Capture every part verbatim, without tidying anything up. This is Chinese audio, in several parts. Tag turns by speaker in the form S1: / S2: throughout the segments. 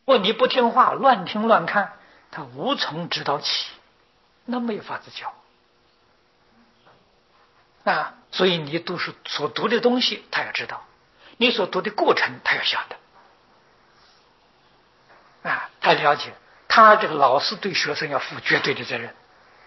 S1: 问你不听话，乱听乱看，他无从指导起，那没有法子教啊。所以你读书所读的东西，他要知道；你所读的过程，他要晓得啊。他了解，他这个老师对学生要负绝对的责任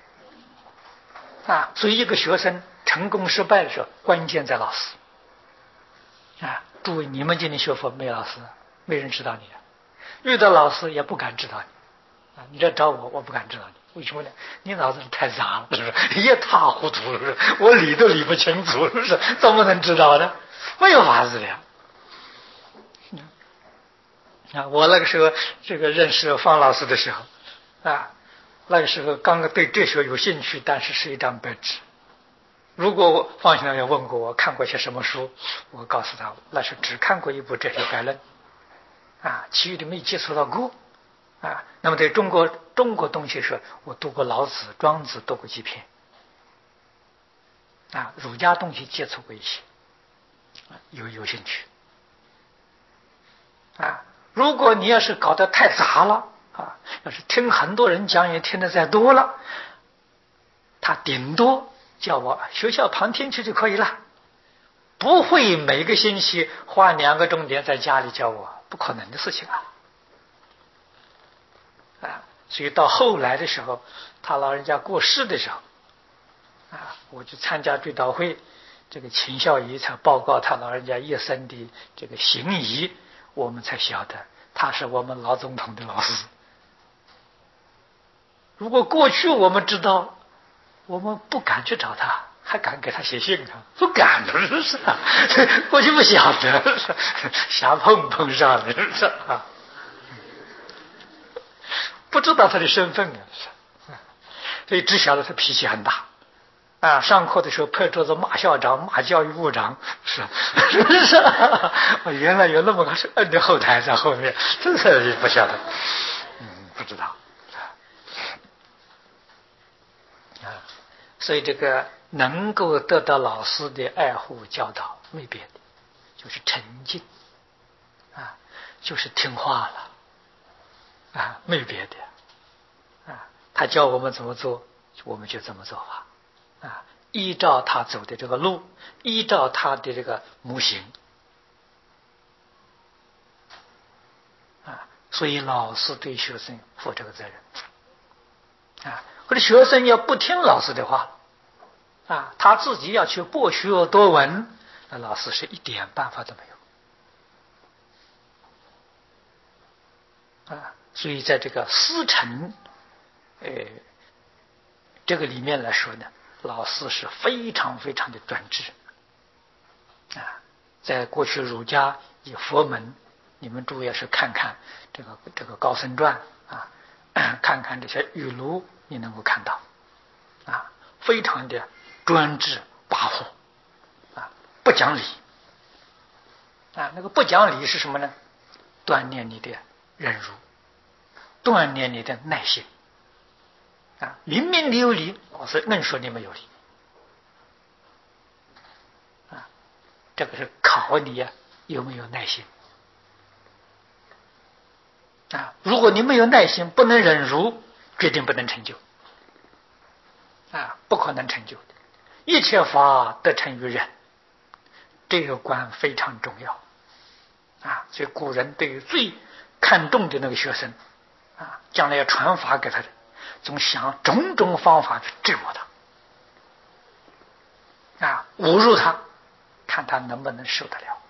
S1: 啊。所以一个学生成功失败的时候，关键在老师啊。诸位，你们今天学佛没老师，没人指导你，遇到老师也不敢指导你啊。你来找我，我不敢指导你，为什么呢？你脑子太杂了，是不是？一塌糊涂，是不是？我理都理不清楚，是不是？怎么能知道呢？没有法子的呀。啊，我那个时候这个认识方老师的时候啊，那个时候刚刚对哲学有兴趣，但是是一张白纸。如果我方先生要问过我看过些什么书，我告诉他那是只看过一部《哲学概论》啊，其余的没接触到过啊。那么对中国中国东西说，我读过老子、庄子，读过几篇啊，儒家东西接触过一些，有有兴趣啊。如果你要是搞得太杂了啊，要是听很多人讲也听得再多了，他顶多叫我学校旁听去就可以了，不会每个星期花两个钟点在家里教我，不可能的事情啊！啊，所以到后来的时候，他老人家过世的时候，啊，我去参加追悼会，这个秦孝仪才报告他老人家一生的这个行仪，我们才晓得他是我们老总统的老师。如果过去我们知道，我们不敢去找他，还敢给他写信啊？不敢的，是不是啊？过去不晓得，瞎碰碰上的，是不是啊？不知道他的身份啊，所以只晓得他脾气很大啊。上课的时候拍桌子骂校长、骂教育部长，是是不是啊？原来有那么个摁的后台在后面，真是不晓得，嗯，不知道。啊，所以这个能够得到老师的爱护教导，没别的，就是沉静啊，就是听话了啊，没别的啊。他教我们怎么做，我们就怎么做法啊，依照他走的这个路，依照他的这个模型啊。所以老师对学生负这个责任啊。或者学生要不听老师的话啊，他自己要去博学多闻，那老师是一点办法都没有啊。所以在这个师承呃这个里面来说呢，老师是非常非常的专制啊。在过去儒家以佛门，你们诸位是看看这个这个高僧传啊，看看这些语录，你能够看到啊，非常的专制跋扈啊，不讲理啊。那个不讲理是什么呢？锻炼你的忍辱，锻炼你的耐心啊。明明你有理，老师硬说你没有理啊。这个是考你呀、啊、有没有耐心啊。如果你没有耐心，不能忍辱，决定不能成就啊，不可能成就的。一切法得成于忍，这个观非常重要啊。所以古人对于最看重的那个学生啊，将来要传法给他的，总想种种方法去折磨他啊，侮辱他，看他能不能受得了。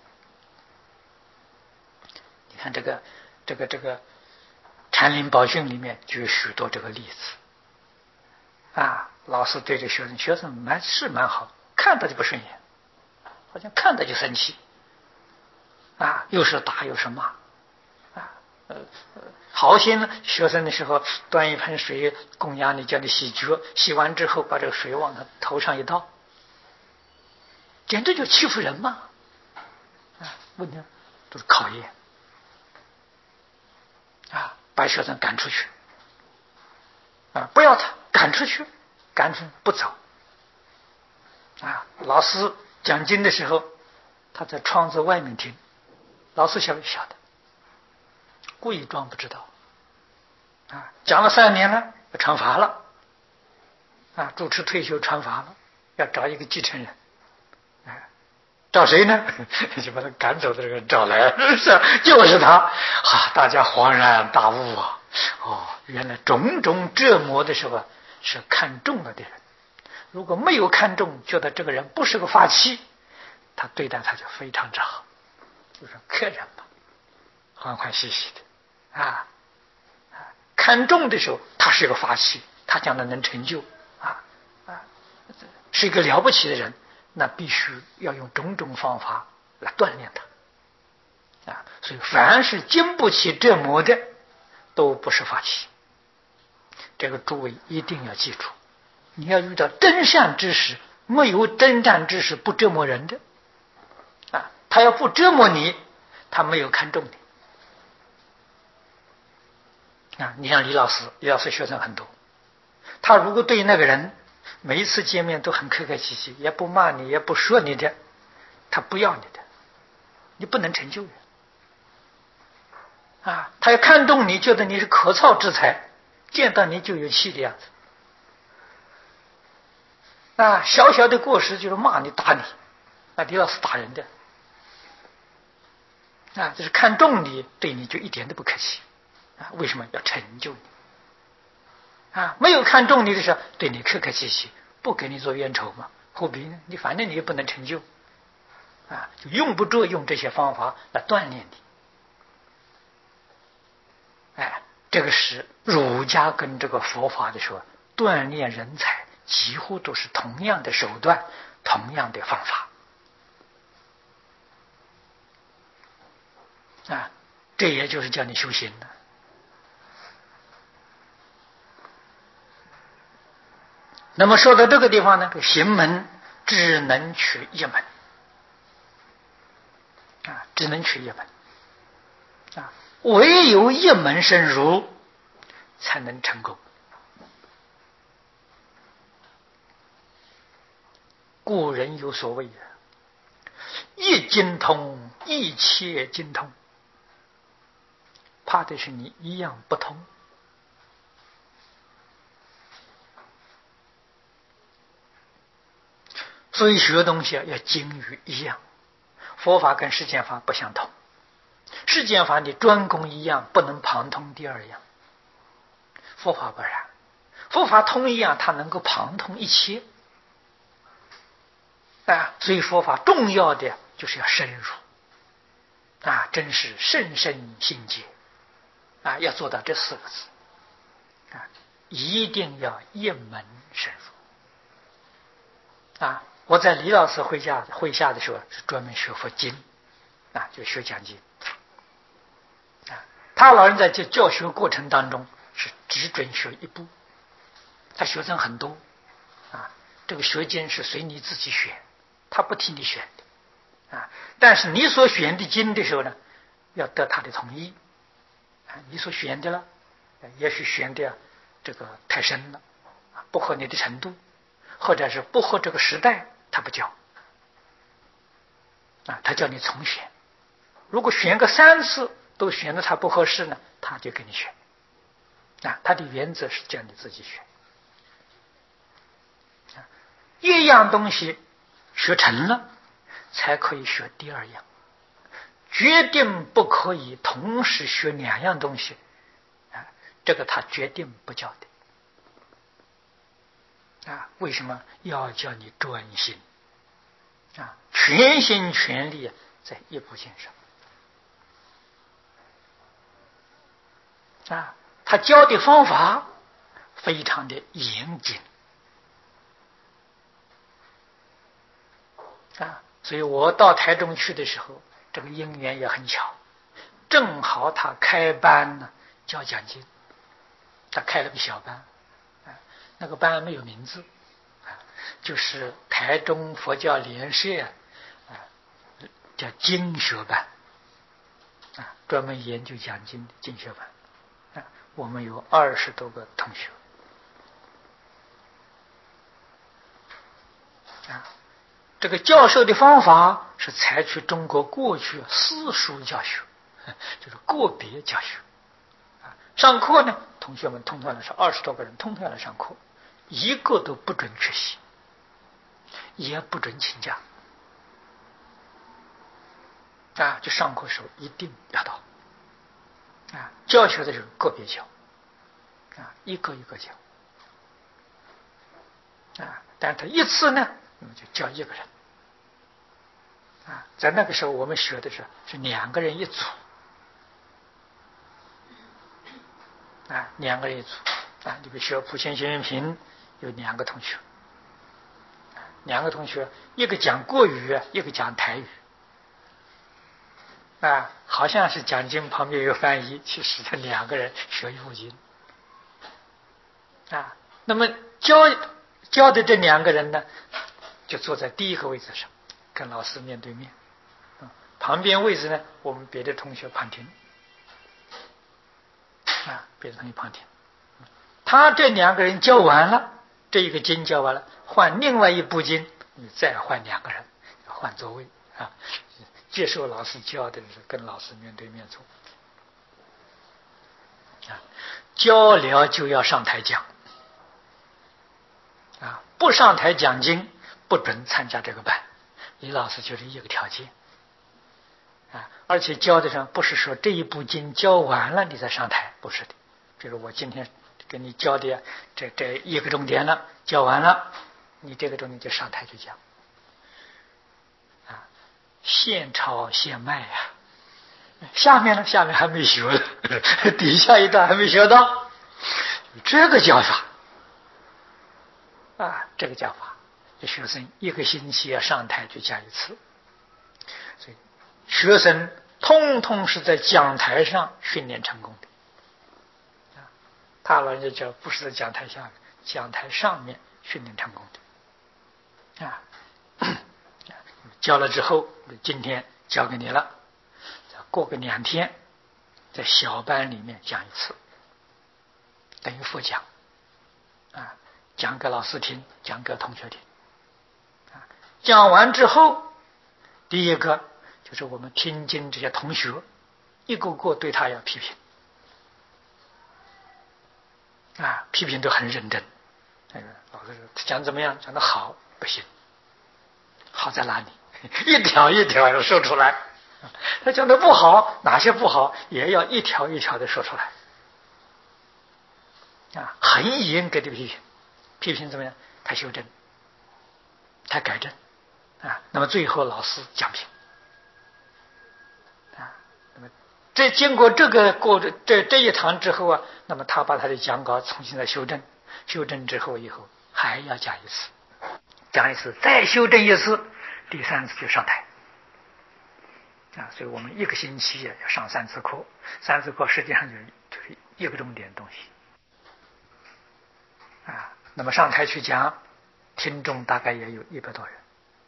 S1: 你看这个这个这个禅林宝训里面就有许多这个例子啊。老师对这学生，学生蛮是蛮好，看他就不顺眼，好像看他就生气啊，又是打又是骂啊。呃好些呢，学生的时候端一盆水供养你，叫你洗脚，洗完之后把这个水往他头上一倒，简直就欺负人嘛啊。问题都是考验啊，把学生赶出去啊，不要他，赶出去，赶出去不走啊。老师讲经的时候，他在窗子外面听，老师晓不晓得？ 故意装不知道啊，讲了三年了，要传法了啊，主持退休传法了，要找一个继承人，哎，找谁呢？就把他赶走的这个人找来，是就是他啊！大家恍然大悟啊！哦，原来种种折磨的时候是看中了的人，如果没有看中，觉得这个人不是个法器，他对待他就非常之好，就是客人嘛，欢欢喜喜的啊。看中的时候，他是个法器，他将来能成就啊啊，是一个了不起的人，那必须要用种种方法来锻炼他啊。所以，凡是经不起折磨的，都不是法器。这个诸位一定要记住，你要遇到真善知识，没有真善知识不折磨人的啊。他要不折磨你，他没有看中你。啊，你像李老师，李老师学生很多，他如果对那个人每一次见面都很客客气气，也不骂你，也不说你的，他不要你的，你不能成就人啊。他要看中你，觉得你是可造之材，见到你就有气的样子啊。小小的过失就是骂你打你，那李老师打人的啊，就是看中你，对你就一点都不客气。啊，为什么要成就你啊？没有看中你的时候，对你客客气气，不给你做冤仇嘛？何必呢？你反正你也不能成就啊，就用不着用这些方法来锻炼你。哎，这个是儒家跟这个佛法的时候锻炼人才，几乎都是同样的手段，同样的方法啊。这也就是叫你修行的。那么说到这个地方呢，行门只能取一门啊，只能取一门啊，唯有一门深入才能成功。古人有所谓一经通，一切经通，怕的是你一样不通。所以学东西要精于一样，佛法跟世间法不相同。世间法你专攻一样，不能旁通第二样。佛法不然，佛法通一样，它能够旁通一切啊。所以佛法重要的就是要深入啊，真是甚深心结啊，要做到这四个字啊，一定要一门深入啊。我在李老师会下会下的时候是专门学佛经啊，就学讲经啊。他老人在这教学过程当中是只准学一部，他学生很多啊。这个学经是随你自己选，他不替你选的啊。但是你所选的经的时候呢，要得他的同意啊。你所选的了，也许选的这个太深了，不合你的程度，或者是不合这个时代，他不教啊，他叫你重选。如果选个三次都选的他不合适呢，他就给你选啊。他的原则是叫你自己选啊。一样东西学成了，才可以学第二样，决定不可以同时学两样东西啊，这个他决定不教的啊。为什么要叫你专心啊？全心全力在一部经上啊。他教的方法非常的严谨啊。所以我到台中去的时候，这个因缘也很巧，正好他开班呢，教讲经，他开了个小班啊，那个班没有名字啊，就是台中佛教联社啊，叫经学班啊，专门研究讲经的经学班啊。我们有二十多个同学啊。这个教授的方法是采取中国过去私塾教学，就是个别教学上课呢，同学们通通来上，二十多个人通通来上课，一个都不准缺席，也不准请假啊！就上课时候一定要到啊！教学的时候个别教啊，一个一个教啊。但是他一次呢，那么就教一个人啊。在那个时候，我们学的是是两个人一组啊，两个人一组啊。你比如学普贤行愿品，有两个同学，两个同学，一个讲国语，一个讲台语。啊，好像是讲经旁边有翻译，其实这两个人学一部经啊。那么教教的这两个人呢，就坐在第一个位置上，跟老师面对面。啊、旁边位置呢，我们别的同学旁听啊，别的同学旁听。他这两个人教完了，这一个经教完了，换另外一部经，你再换两个人，换座位啊。接受老师教的是跟老师面对面坐啊，教了就要上台讲啊，不上台讲经不准参加这个班。李老师就是一个条件啊，而且教的上不是说这一部经教完了你再上台，不是的。比如我今天给你教的这这一个重点了，教完了，你这个重点就上台去讲。现抄现卖呀、啊，下面呢？下面还没学呢，底下一段还没学到，这个教法啊，这个教法，这学生一个星期要上台去讲一次，所以学生通通是在讲台上训练成功的。啊，他老人家讲不是在讲台下面，讲台上面训练成功的啊。教了之后，今天教给你了，过个两天，在小班里面讲一次，等于复讲啊，讲给老师听，讲给同学听啊。讲完之后，第一个就是我们听经这些同学，一个个对他要批评啊，批评都很认真。那个老师说讲怎么样？讲得好，不行，好在哪里？一条一条要说出来。他讲的不好，哪些不好也要一条一条的说出来啊，很严格的批评。批评怎么样？他修正，他改正啊。那么最后老师讲评啊。那么这经过这个过这这一堂之后啊，那么他把他的讲稿重新再修正，修正之后以后还要讲一次，讲一次再修正一次，第三次就上台啊。所以我们一个星期要上三次课，三次课实际上就是就是一个重点东西啊。那么上台去讲，听众大概也有一百多人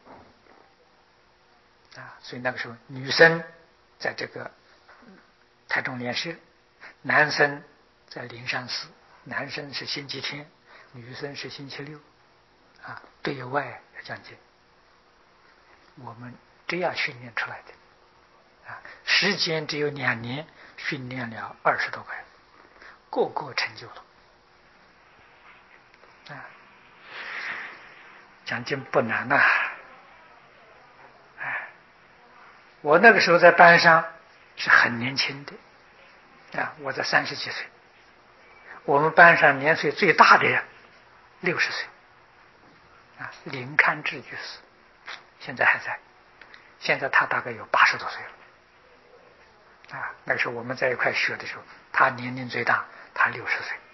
S1: 啊。所以那个时候女生在这个台中莲社，男生在灵山寺，男生是星期天，女生是星期六啊，对外要讲解。我们这样训练出来的啊，时间只有两年，训练了二十多个人，个个成就了啊。讲经不难呐、啊，哎，我那个时候在班上是很年轻的啊，我在三十几岁，我们班上年岁最大的人六十岁啊，林堪志居士，现在还在，现在他大概有八十多岁了啊。那个时候我们在一块学的时候，他年龄最大，他六十岁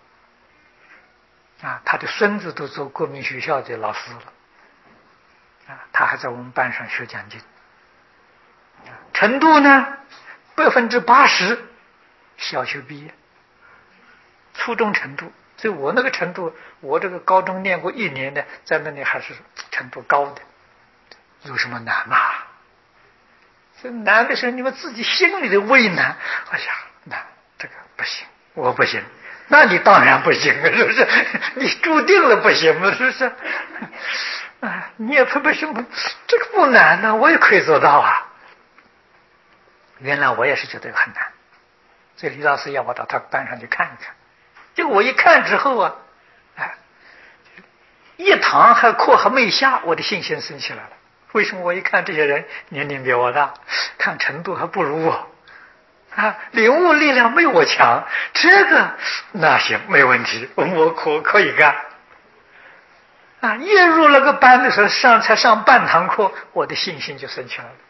S1: 啊，他的孙子都做国民学校的老师了啊，他还在我们班上学讲经。程度呢，百分之八十小学毕业，初中程度。所以我那个程度，我这个高中念过一年的，在那里还是程度高的，有什么难嘛？这难的时候，你们自己心里的为难。哎呀，难，这个不行，我不行。那你当然不行，是不是？你注定了不行了，是不是？啊，你也不什么，这个不难呢、啊，我也可以做到啊。原来我也是觉得很难所以李老师要我到他班上去看一看。结果我一看之后啊，哎，一堂还课还没下，我的信心升起来了。为什么？我一看这些人年龄比我大，看程度还不如我，啊，领悟力量没我强，这个那行没问题，我可可以干。啊，一入了个班的时候，上才上半堂课，我的信心就升起来了。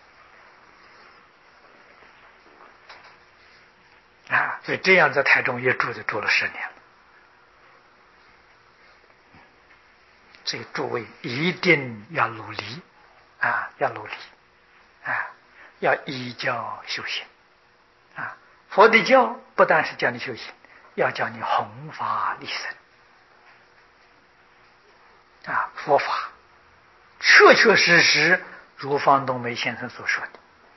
S1: 啊，所以这样在台中也住就住了十年了。所以诸位一定要努力啊，要努力啊，要依教修行啊。佛的教不但是教你修行，要教你弘法利生啊。佛法确确实实如方东梅先生所说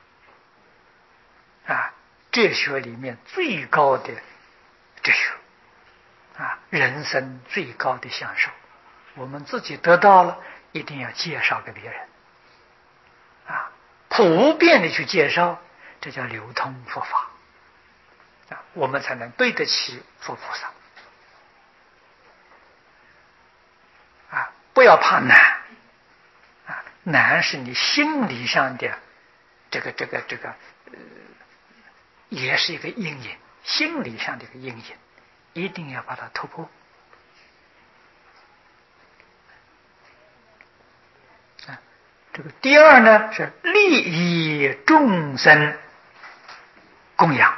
S1: 的啊，哲学里面最高的哲学啊，人生最高的享受。我们自己得到了，一定要介绍给别人啊，普遍的去介绍，这叫流通佛法啊，我们才能对得起佛菩萨啊。不要怕难啊，难是你心理上的这个这个这个呃，也是一个阴影，心理上的一个阴影，一定要把它突破。这个第二呢是利益众生供养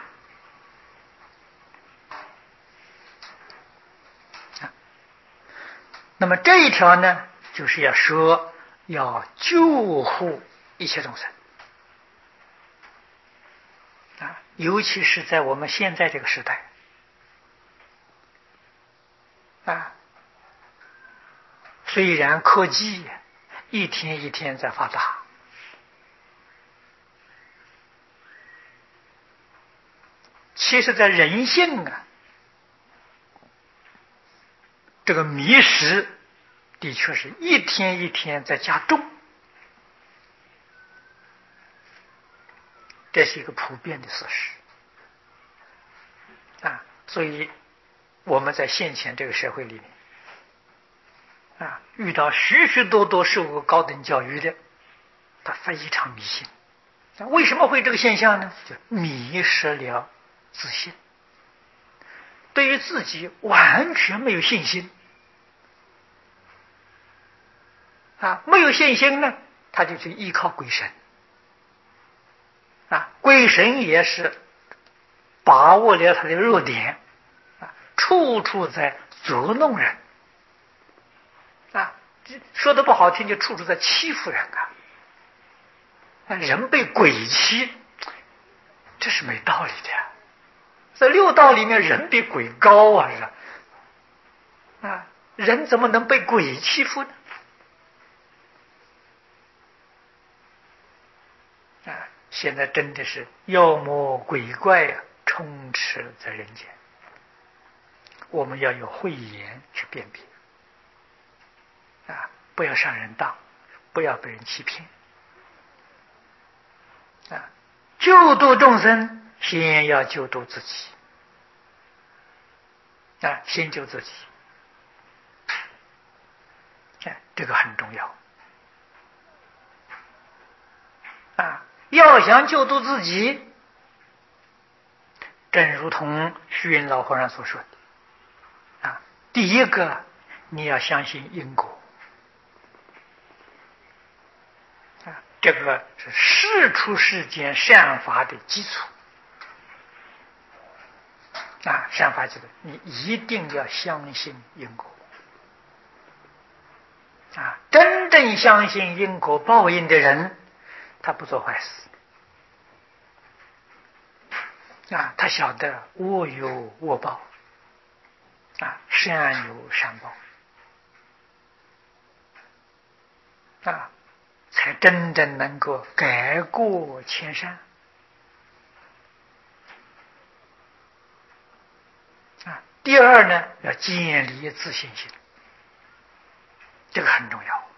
S1: 啊。那么这一条呢，就是要说要救护一切众生啊，尤其是在我们现在这个时代啊，虽然科技一天一天在发达，其实在人性啊，这个迷失的确是一天一天在加重，这是一个普遍的事实啊。所以我们在现前这个社会里面啊，遇到许许多多受过高等教育的，他非常迷信。为什么会这个现象呢？就迷失了自信，对于自己完全没有信心啊，没有信心呢，他就去依靠鬼神啊，鬼神也是把握了他的弱点啊，处处在捉弄人啊，说的不好听，就处处在欺负人啊。人被鬼欺，这是没道理的。在六道里面，人比鬼高啊！是啊，人怎么能被鬼欺负呢？啊，现在真的是妖魔鬼怪啊，充斥在人间。我们要有慧眼去辨别啊，不要上人当，不要被人欺骗啊！救度众生，先要救度自己啊，先救自己，啊，这个很重要啊！要想救度自己，正如同虚云老和尚所说的啊，第一个你要相信因果啊，这个是世出世间善法的基础啊，善法基础，你一定要相信因果啊！真正相信因果报应的人，他不做坏事啊，他晓得恶有恶报啊，善有善报啊，才真正能够改过迁善啊。第二呢，要建立自信心，这个很重要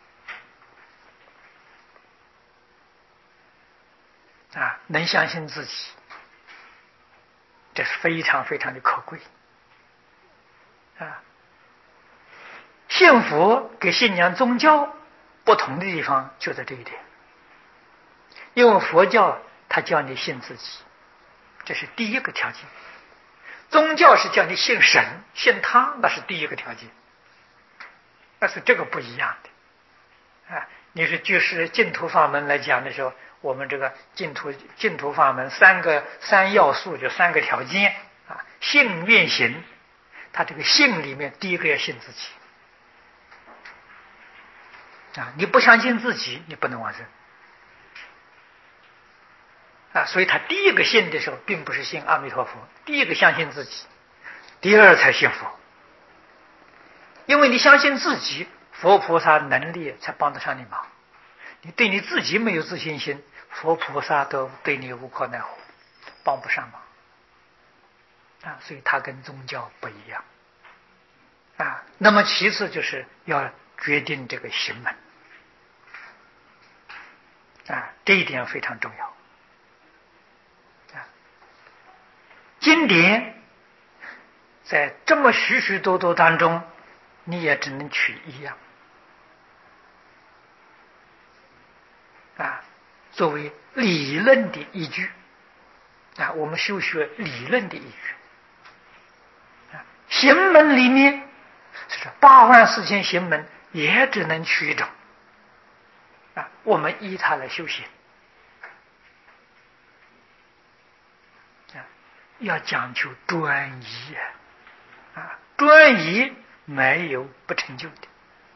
S1: 啊，能相信自己这是非常非常的可贵啊！信佛跟信仰宗教不同的地方就在这一点，因为佛教他叫你信自己，这是第一个条件；宗教是叫你信神、信他，那是第一个条件。但是这个不一样的啊！你是就是净土法门来讲的时候，我们这个净土净土法门三个三要素就三个条件啊，信愿行。他这个信里面第一个要信自己啊，你不相信自己，你不能往生啊。所以他第一个信的时候，并不是信阿弥陀佛，第一个相信自己，第二才信佛。因为你相信自己，佛菩萨能力才帮得上你忙。你对你自己没有自信心，佛菩萨都对你无可奈何，帮不上忙啊。所以它跟宗教不一样啊。那么其次就是要决定这个行门啊，这一点非常重要啊。经典在这么许许多多当中，你也只能取一样啊，作为理论的依据啊，我们修学理论的依据啊。行门里面是八万四千行门，也只能取一种啊，我们依它来修行啊，要讲究专一啊，专一没有不成就的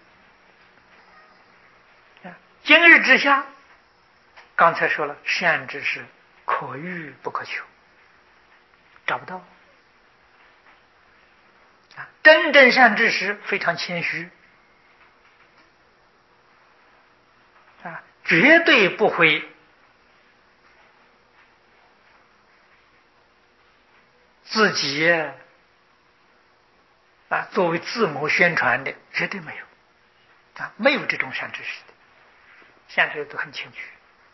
S1: 啊。今日之下，刚才说了，善知识可遇不可求，找不到啊。真正善知识非常谦虚啊，绝对不会自己啊作为自谋宣传的，绝对没有啊，没有这种善知识的，善知识都很谦虚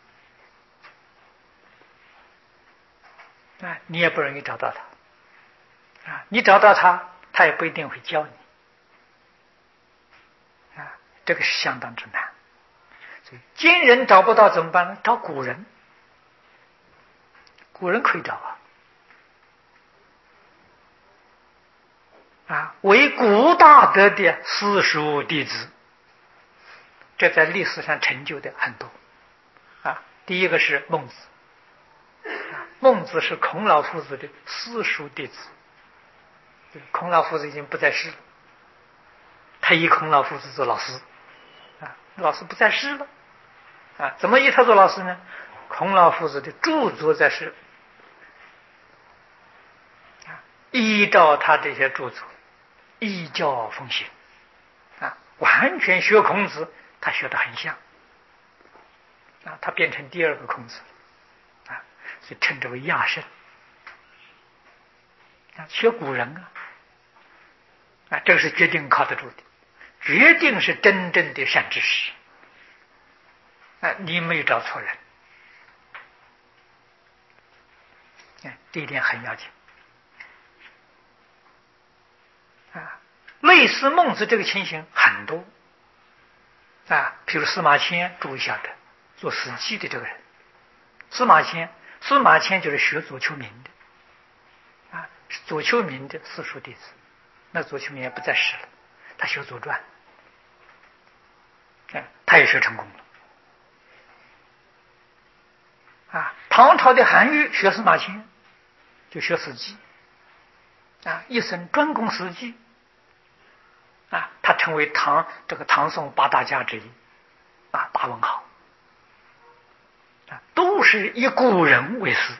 S1: 啊，你也不容易找到他啊，你找到他，他也不一定会教你啊，这个是相当之难。所以今人找不到怎么办呢？找古人，古人可以找啊啊，为古大德的私塾弟子，这在历史上成就的很多啊。第一个是孟子。孟子是孔老夫子的私塾弟子，孔老夫子已经不在世了，他以孔老夫子做老师啊，老师不在世了啊，怎么以他做老师呢？孔老夫子的著作在世啊，依照他这些著作依教奉行啊，完全学孔子，他学得很像啊，他变成第二个孔子啊，所以称之为亚圣啊，学古人啊啊，这个是决定靠得住的，决定是真正的善知识啊，你没有找错人，啊，这一点很要紧啊。类似孟子这个情形很多啊，譬如司马迁，注意一下的，做《史记》的这个人，司马迁，司马迁就是学左丘明的啊，左丘明的私塾弟子，那左丘明也不在世了，他学《左传》，啊，他也学成功了啊。唐朝的韩愈学司马迁，就学《史记》啊，一生专攻《史记》啊，他成为唐这个唐宋八大家之一啊，大文豪啊，都是以古人为师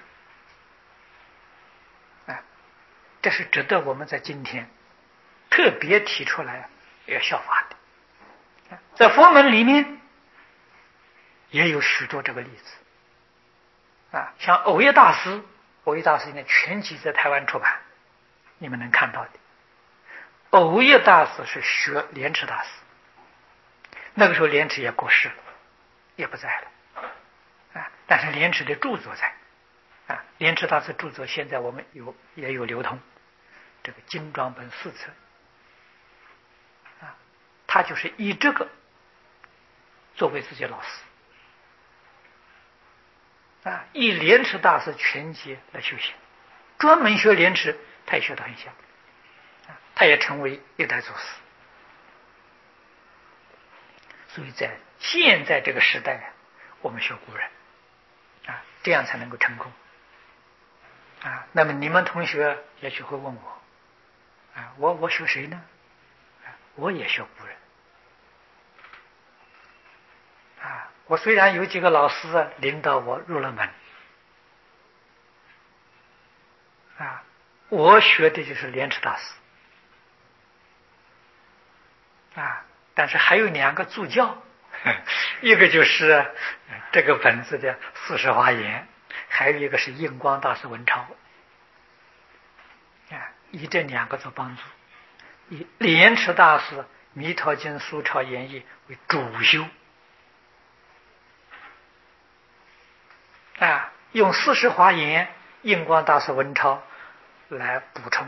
S1: 啊，这是值得我们在今天特别提出来要效法的。在佛门里面也有许多这个例子啊，像藕益大师，藕益大师呢全集在台湾出版，你们能看到的。藕益大师是学莲池大师，那个时候莲池也过世了，也不在了啊，但是莲池的著作在啊，莲池大师著作现在我们有也有流通，这个精装本四册啊，他就是以这个作为自己老师啊，以莲池大师全集来修行，专门学莲池，他也学得很像啊，他也成为一代祖师。所以在现在这个时代，我们学古人啊，这样才能够成功啊。那么你们同学也许会问我啊，我我学谁呢？啊，我也学古人啊。我虽然有几个老师领导我入了门啊，我学的就是莲池大师啊，但是还有两个助教，一个就是这个本子的四时华严，还有一个是印光大师文钞啊，以这两个做帮助，以莲池大师《弥陀经》《苏钞演义》为主修啊，用四时华严、印光大师文钞来补充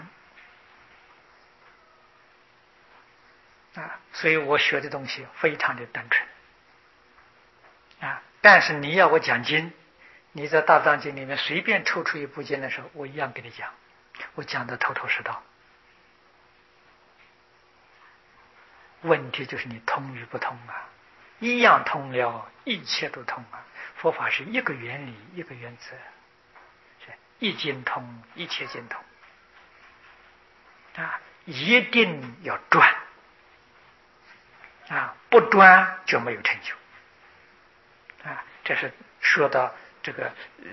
S1: 啊，所以我学的东西非常的单纯啊。但是你要我讲经，你在大藏经里面随便抽出一部经的时候，我一样给你讲，我讲的头头是道。问题就是你通与不通啊，一样通了，一切都通啊。佛法是一个原理，一个原则，一经通，一切经通啊，一定要专啊，不专就没有成就啊。这是说到这个呃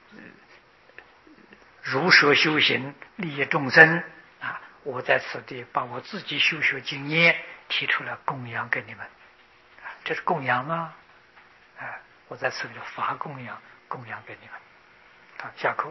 S1: 如实修行利益众生啊，我在此地把我自己修学经验提出来供养给你们啊，这是供养吗？啊，我在此地发供养供养给你们啊，下课。